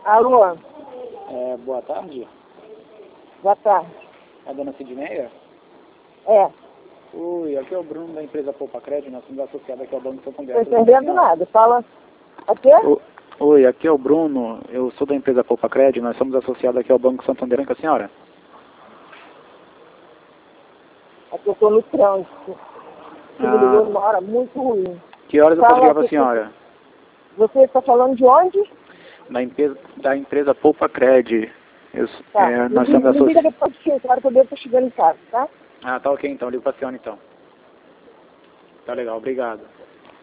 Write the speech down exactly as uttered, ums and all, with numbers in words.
Alô? É, boa tarde. Boa tarde. É a dona Sidneia? É. Oi, aqui é o Bruno da empresa Poupa Crédito, nós somos associados aqui ao Banco Santander. Não estou entendendo nada. Fala. Aqui? O, oi, aqui é o Bruno, eu sou da empresa Poupa Crédito, nós somos associados aqui ao Banco Santander. Com a senhora? Aqui eu estou no trânsito. Você me ligou numa hora muito ruim. Que horas eu Fala posso ligar para a que- senhora? Você está falando de onde? Da empresa, da empresa Poupa Crédito. Eu, Tá. é, Me, nós me, somos me liga associados. depois que claro que eu devo estar chegando em casa, tá? Ah, tá ok então, ligo para a senhora então. Tá legal, obrigado.